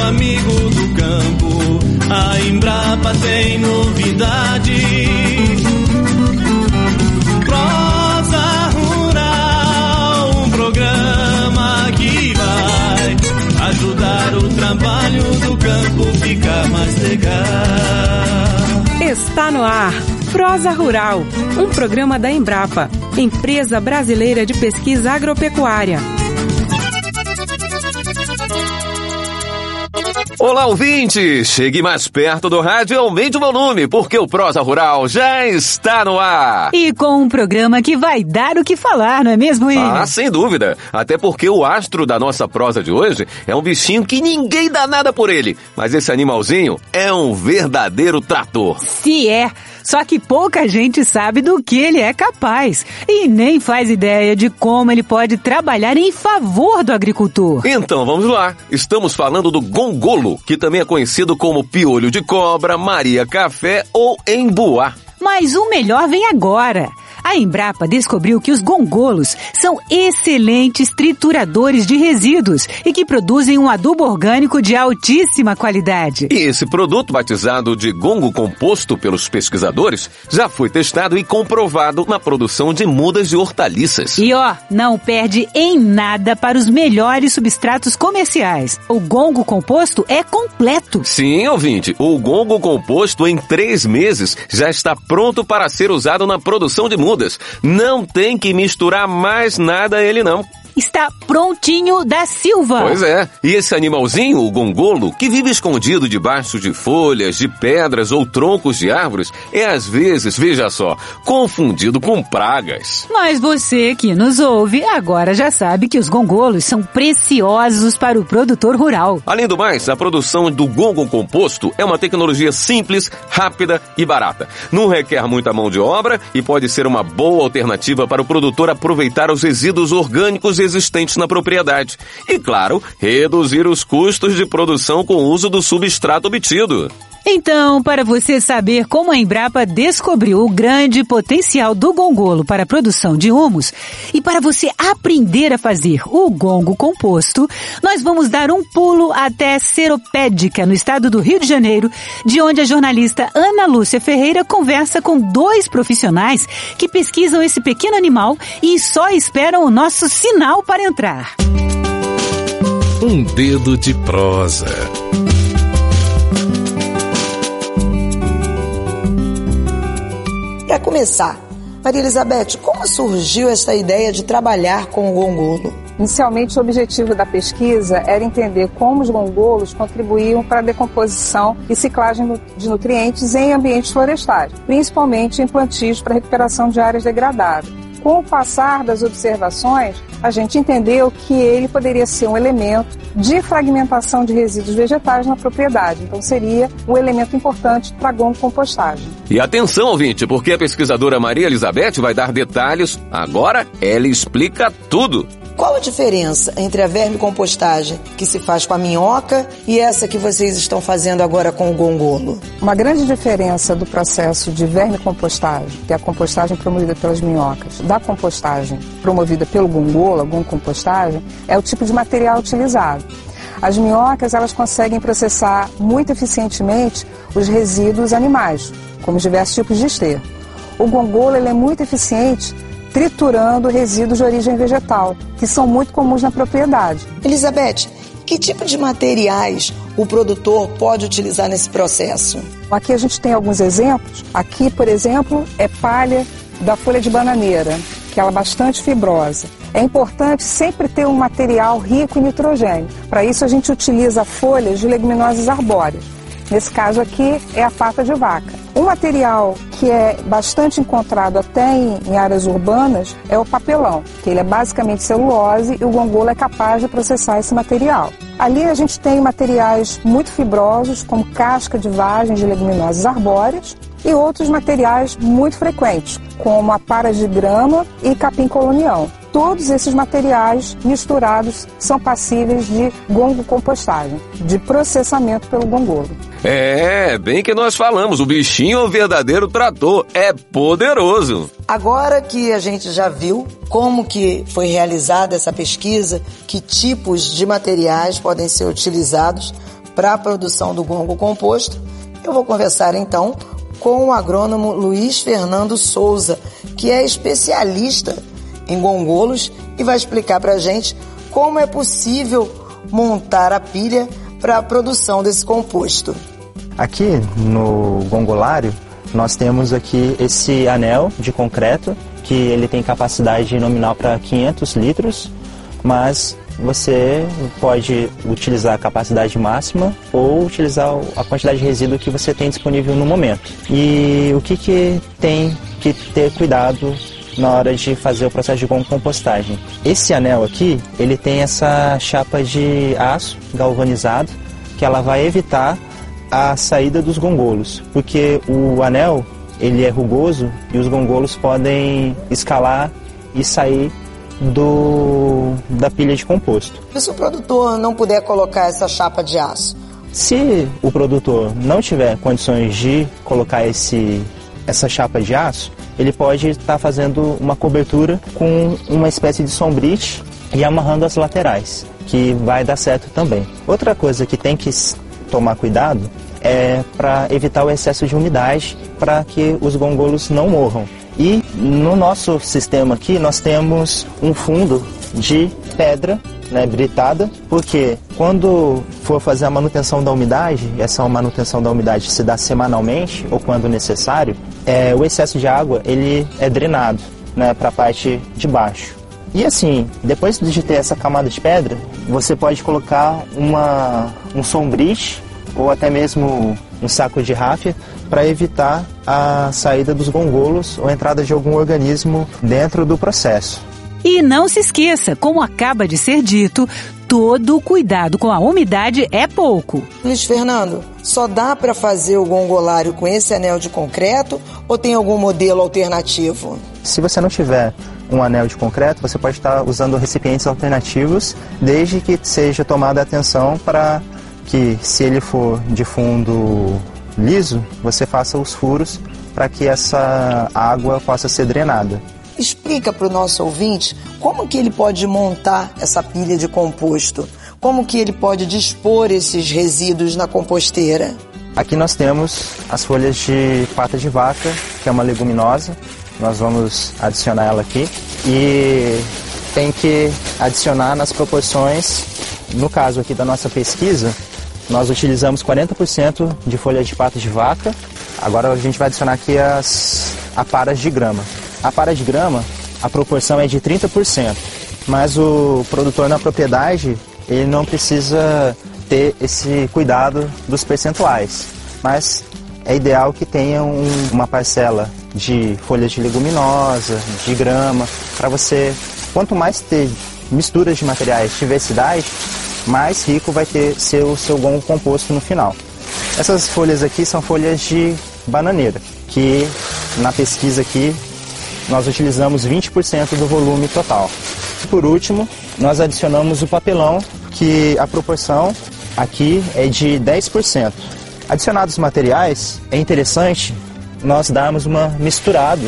amigo do campo, a Embrapa tem novidade. Prosa Rural, um programa que vai ajudar o trabalho do campo ficar mais legal. Está no ar Prosa Rural, um programa da Embrapa, Empresa Brasileira de Pesquisa Agropecuária. Olá, ouvinte! Chegue mais perto do rádio e aumente o volume, porque o Prosa Rural já está no ar. E com um programa que vai dar o que falar, não é mesmo, William? Ah, sem dúvida. Até porque o astro da nossa prosa de hoje é um bichinho que ninguém dá nada por ele. Mas esse animalzinho é um verdadeiro trator. Se é. Só que pouca gente sabe do que ele é capaz e nem faz ideia de como ele pode trabalhar em favor do agricultor. Então vamos lá. Estamos falando do gongolo, que também é conhecido como piolho de cobra, Maria Café ou embuá. Mas o melhor vem agora. A Embrapa descobriu que os gongolos são excelentes trituradores de resíduos e que produzem um adubo orgânico de altíssima qualidade. E esse produto, batizado de gongo composto pelos pesquisadores, já foi testado e comprovado na produção de mudas de hortaliças. E não perde em nada para os melhores substratos comerciais. O gongo composto é completo. Sim, ouvinte, o gongo composto em 3 meses já está pronto para ser usado na produção de mudas. Não tem que misturar mais nada a ele não. Está prontinho da Silva. Pois é. E esse animalzinho, o gongolo, que vive escondido debaixo de folhas, de pedras ou troncos de árvores, é às vezes, veja só, confundido com pragas. Mas você que nos ouve agora já sabe que os gongolos são preciosos para o produtor rural. Além do mais, a produção do gongo composto é uma tecnologia simples, rápida e barata. Não requer muita mão de obra e pode ser uma boa alternativa para o produtor aproveitar os resíduos orgânicos existentes na propriedade. E, claro, reduzir os custos de produção com o uso do substrato obtido. Então, para você saber como a Embrapa descobriu o grande potencial do gongolo para a produção de humus e para você aprender a fazer o gongo composto, nós vamos dar um pulo até Seropédica, no estado do Rio de Janeiro, de onde a jornalista Ana Lúcia Ferreira conversa com 2 profissionais que pesquisam esse pequeno animal e só esperam o nosso sinal para entrar. Um dedo de prosa. Para começar, Maria Elizabeth, como surgiu essa ideia de trabalhar com o gongolo? Inicialmente, o objetivo da pesquisa era entender como os gongolos contribuíam para a decomposição e ciclagem de nutrientes em ambientes florestais, principalmente em plantios para recuperação de áreas degradadas. Com o passar das observações, a gente entendeu que ele poderia ser um elemento de fragmentação de resíduos vegetais na propriedade. Então, seria um elemento importante para a gongo-compostagem. E atenção, ouvinte, porque a pesquisadora Maria Elizabeth vai dar detalhes. Agora, ela explica tudo. Qual a diferença entre a vermicompostagem que se faz com a minhoca e essa que vocês estão fazendo agora com o gongolo? Uma grande diferença do processo de vermicompostagem, que é a compostagem promovida pelas minhocas, da compostagem promovida pelo gongolo, a gongo-compostagem, é o tipo de material utilizado. As minhocas, elas conseguem processar muito eficientemente os resíduos animais, como os diversos tipos de esterco. O gongolo, ele é muito eficiente triturando resíduos de origem vegetal, que são muito comuns na propriedade. Elizabeth, que tipo de materiais o produtor pode utilizar nesse processo? Aqui a gente tem alguns exemplos. Aqui, por exemplo, é palha da folha de bananeira, que ela é bastante fibrosa. É importante sempre ter um material rico em nitrogênio. Para isso a gente utiliza folhas de leguminosas arbóreas. Nesse caso aqui é a pata de vaca. Um material que é bastante encontrado até em áreas urbanas é o papelão, que ele é basicamente celulose e o gongolo é capaz de processar esse material. Ali a gente tem materiais muito fibrosos, como casca de vagem de leguminosas arbóreas, e outros materiais muito frequentes, como a para de grama e capim colonial. Todos esses materiais misturados são passíveis de gongo-compostagem, de processamento pelo gongolo. É, bem que nós falamos, o bichinho é um verdadeiro trator, é poderoso. Agora que a gente já viu como que foi realizada essa pesquisa, que tipos de materiais podem ser utilizados para a produção do gongo composto, eu vou conversar então com o agrônomo Luiz Fernando Souza, que é especialista em gongolos e vai explicar para a gente como é possível montar a pilha para a produção desse composto. Aqui no gongolário nós temos aqui esse anel de concreto, que ele tem capacidade nominal para 500 litros, mas você pode utilizar a capacidade máxima ou utilizar a quantidade de resíduo que você tem disponível no momento. E o que tem que ter cuidado na hora de fazer o processo de compostagem? Esse anel aqui, ele tem essa chapa de aço galvanizado, que ela vai evitar a saída dos gongolos, porque o anel ele é rugoso e os gongolos podem escalar e sair da pilha de composto. E se o produtor não puder colocar essa chapa de aço? Se o produtor não tiver condições de colocar essa chapa de aço, ele pode estar fazendo uma cobertura com uma espécie de sombrite e amarrando as laterais, que vai dar certo também. Outra coisa que tem que tomar cuidado é para evitar o excesso de umidade, para que os gongolos não morram. E no nosso sistema aqui nós temos um fundo de pedra, britada, porque quando for fazer a manutenção da umidade, essa manutenção da umidade se dá semanalmente ou quando necessário, o excesso de água ele é drenado para a parte de baixo. E assim, depois de ter essa camada de pedra, você pode colocar um sombrite ou até mesmo um saco de ráfia para evitar a saída dos gongolos ou a entrada de algum organismo dentro do processo. E não se esqueça, como acaba de ser dito, todo cuidado com a umidade é pouco. Luiz Fernando, só dá para fazer o gongolário com esse anel de concreto ou tem algum modelo alternativo? Se você não tiver um anel de concreto, você pode estar usando recipientes alternativos, desde que seja tomada atenção para que, se ele for de fundo liso, você faça os furos para que essa água possa ser drenada. Explica para o nosso ouvinte como que ele pode montar essa pilha de composto, como que ele pode dispor esses resíduos na composteira. Aqui nós temos as folhas de pata de vaca, que é uma leguminosa. Nós vamos adicionar ela aqui e tem que adicionar nas proporções. No caso aqui da nossa pesquisa, nós utilizamos 40% de folha de pata de vaca. Agora a gente vai adicionar aqui a paras de grama. A para de grama, a proporção é de 30%, mas o produtor na propriedade, ele não precisa ter esse cuidado dos percentuais, mas é ideal que tenha uma parcela de folhas de leguminosa, de grama, para você, quanto mais ter misturas de materiais, diversidade, mais rico vai ser o seu gongo composto no final. Essas folhas aqui são folhas de bananeira, que na pesquisa aqui nós utilizamos 20% do volume total. Por último, nós adicionamos o papelão, que a proporção aqui é de 10%. Adicionados os materiais, é interessante nós darmos uma misturada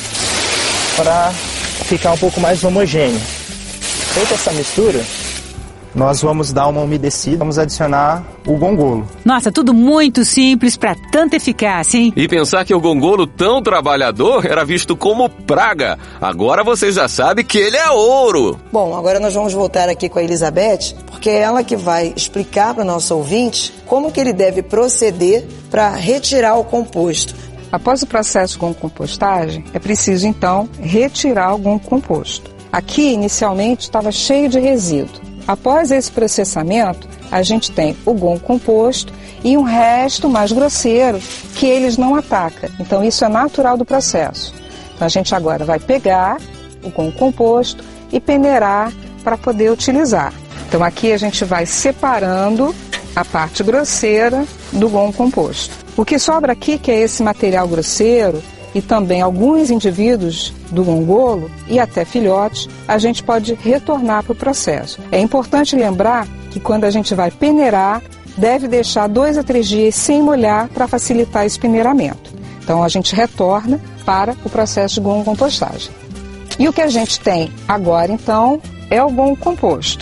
para ficar um pouco mais homogêneo. Feita essa mistura, nós vamos dar uma umedecida, vamos adicionar o gongolo. Nossa, tudo muito simples para tanta eficácia, hein? E pensar que o gongolo tão trabalhador era visto como praga. Agora você já sabe que ele é ouro. Bom, agora nós vamos voltar aqui com a Elizabeth, porque é ela que vai explicar para o nosso ouvinte como que ele deve proceder para retirar o composto. Após o processo de gongo-compostagem, é preciso então retirar o gongo composto. Aqui, inicialmente, estava cheio de resíduo. Após esse processamento, a gente tem o gongo composto e um resto mais grosseiro que eles não atacam. Então, isso é natural do processo. Então, a gente agora vai pegar o gongo composto e peneirar para poder utilizar. Então, aqui a gente vai separando a parte grosseira do gongo composto. O que sobra aqui, que é esse material grosseiro, e também alguns indivíduos do gongolo e até filhotes, a gente pode retornar para o processo. É importante lembrar que quando a gente vai peneirar, deve deixar 2 a 3 dias sem molhar para facilitar esse peneiramento. Então a gente retorna para o processo de gongo-compostagem. E o que a gente tem agora então é o gongo composto.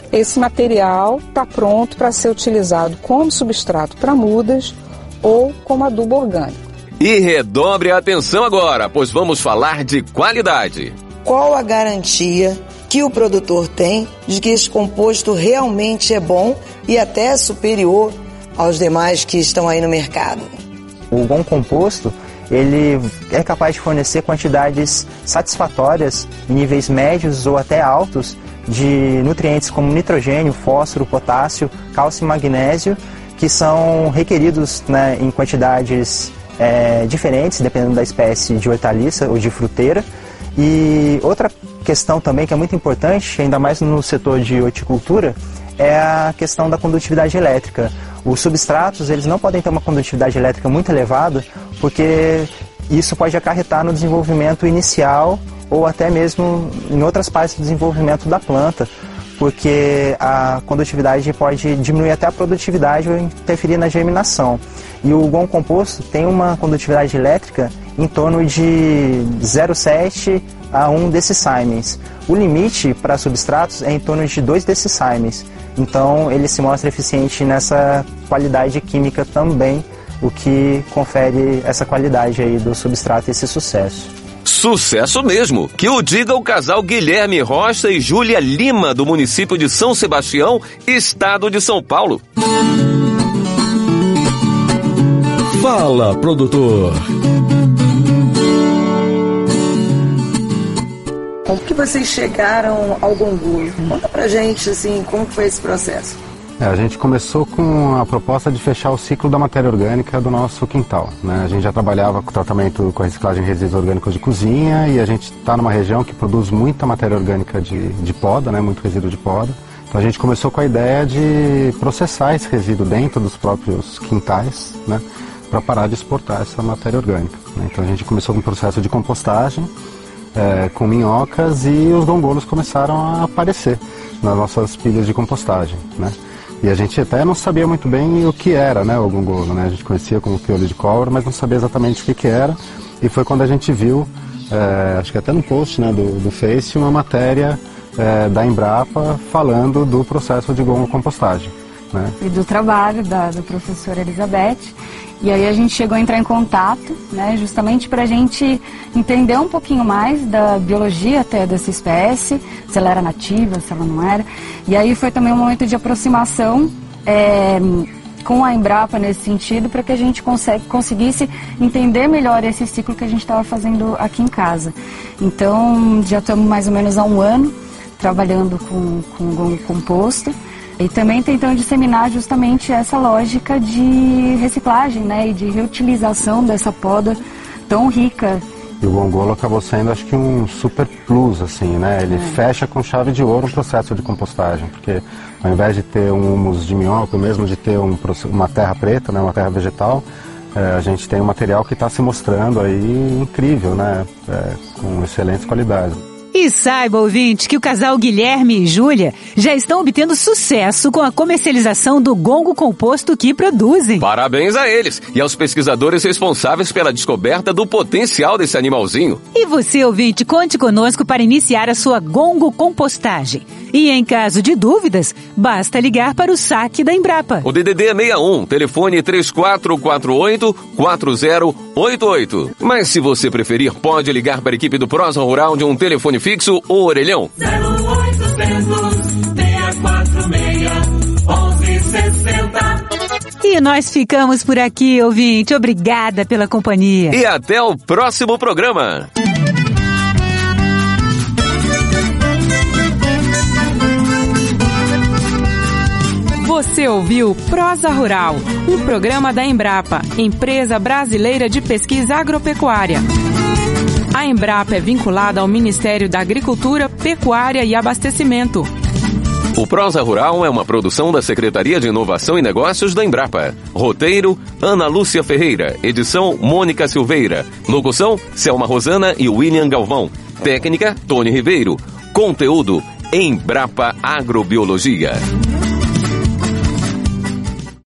esse material está pronto para ser utilizado como substrato para mudas ou como adubo orgânico. E redobre a atenção agora, pois vamos falar de qualidade. Qual a garantia que o produtor tem de que esse composto realmente é bom e até superior aos demais que estão aí no mercado? O bom composto, ele é capaz de fornecer quantidades satisfatórias em níveis médios ou até altos de nutrientes como nitrogênio, fósforo, potássio, cálcio e magnésio, que são requeridos, né, em quantidades diferentes, dependendo da espécie de hortaliça ou de fruteira. E outra questão também que é muito importante, ainda mais no setor de horticultura, é a questão da condutividade elétrica. Os substratos, eles não podem ter uma condutividade elétrica muito elevada, porque isso pode acarretar no desenvolvimento inicial ou até mesmo em outras partes do desenvolvimento da planta, porque a condutividade pode diminuir até a produtividade ou interferir na germinação. E o GOM composto tem uma condutividade elétrica em torno de 0,7 a 1 decisimens. O limite para substratos é em torno de 2 decisimens. Então ele se mostra eficiente nessa qualidade química também, o que confere essa qualidade aí do substrato e esse sucesso. Sucesso mesmo! Que o diga o casal Guilherme Rocha e Júlia Lima, do município de São Sebastião, estado de São Paulo. Fala, produtor! Como que vocês chegaram ao gongolo? Conta pra gente, assim, como foi esse processo. A gente começou com a proposta de fechar o ciclo da matéria orgânica do nosso quintal, né? A gente já trabalhava com tratamento com reciclagem de resíduos orgânicos de cozinha e a gente está numa região que produz muita matéria orgânica de poda, né? Muito resíduo de poda. Então a gente começou com a ideia de processar esse resíduo dentro dos próprios quintais, né? Para parar de exportar essa matéria orgânica, né? Então a gente começou com um processo de compostagem, com minhocas, e os gongolos começaram a aparecer nas nossas pilhas de compostagem, né? E a gente até não sabia muito bem o que era, né, o gongolo, né? A gente conhecia como piolho de cobra, mas não sabia exatamente o que era. E foi quando a gente viu, acho que até no post, né, do Face, uma matéria da Embrapa falando do processo de gongocompostagem, né? E do trabalho da professora Elizabeth. E aí a gente chegou a entrar em contato, né, justamente para a gente entender um pouquinho mais da biologia até dessa espécie, se ela era nativa, se ela não era. E aí foi também um momento de aproximação com a Embrapa nesse sentido, para que a gente conseguisse entender melhor esse ciclo que a gente estava fazendo aqui em casa. Então já estamos mais ou menos há 1 ano trabalhando com gongo composto. E também tentando disseminar justamente essa lógica de reciclagem, né, e de reutilização dessa poda tão rica. E o gongolo acabou sendo, acho que, um super plus, assim, né? Ele fecha com chave de ouro um processo de compostagem, porque ao invés de ter um humus de minhoca, ou mesmo de ter uma terra preta, né, uma terra vegetal, a gente tem um material que está se mostrando aí incrível, né, com excelentes qualidades. E saiba, ouvinte, que o casal Guilherme e Júlia já estão obtendo sucesso com a comercialização do gongo composto que produzem. Parabéns a eles e aos pesquisadores responsáveis pela descoberta do potencial desse animalzinho. E você, ouvinte, conte conosco para iniciar a sua gongo compostagem. E em caso de dúvidas, basta ligar para o saque da Embrapa. O DDD é 61, telefone 3448-4088. Mas se você preferir, pode ligar para a equipe do Prosa Rural de um telefone fixo ou orelhão. 0800-646-1160. E nós ficamos por aqui, ouvinte. Obrigada pela companhia. E até o próximo programa. Você ouviu Prosa Rural, um programa da Embrapa, Empresa Brasileira de Pesquisa Agropecuária. A Embrapa é vinculada ao Ministério da Agricultura, Pecuária e Abastecimento. O Prosa Rural é uma produção da Secretaria de Inovação e Negócios da Embrapa. Roteiro, Ana Lúcia Ferreira. Edição, Mônica Silveira. Locução, Selma Rosana e William Galvão. Técnica, Tony Ribeiro. Conteúdo, Embrapa Agrobiologia.